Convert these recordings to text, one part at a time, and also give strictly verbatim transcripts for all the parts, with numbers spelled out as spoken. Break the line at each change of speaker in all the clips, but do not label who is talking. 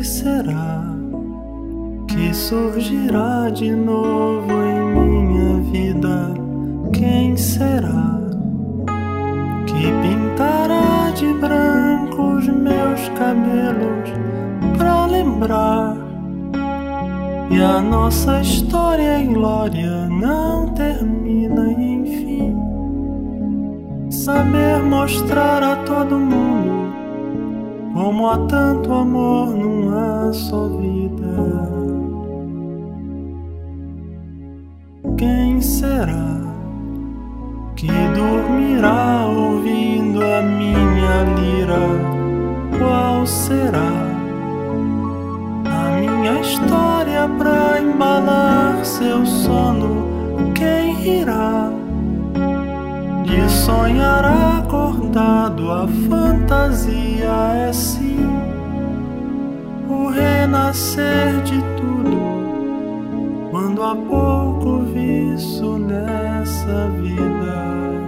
que será que surgirá de novo em minha vida? Quem será que pintará de branco os meus cabelos pra lembrar que a nossa história em glória não termina e enfim saber mostrar a todo mundo como há tanto amor numa só vida. Quem será que dormirá ouvindo a minha lira? Qual será a minha história pra embalar seu sono? Quem rirá de sonhar acordado? A fantasia é sim o renascer de tudo, quando há pouco viço nessa vida.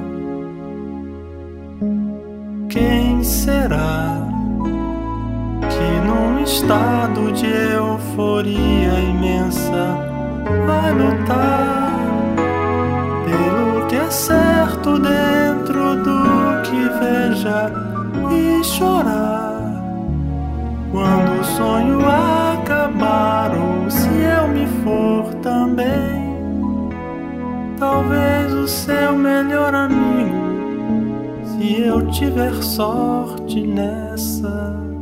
Quem será que num estado de euforia imensa vai lutar pelo que é certo dentro do que veja e chorar quando o sonho acabar, ou se eu me for também? Talvez o seu melhor amigo, se eu tiver sorte nessa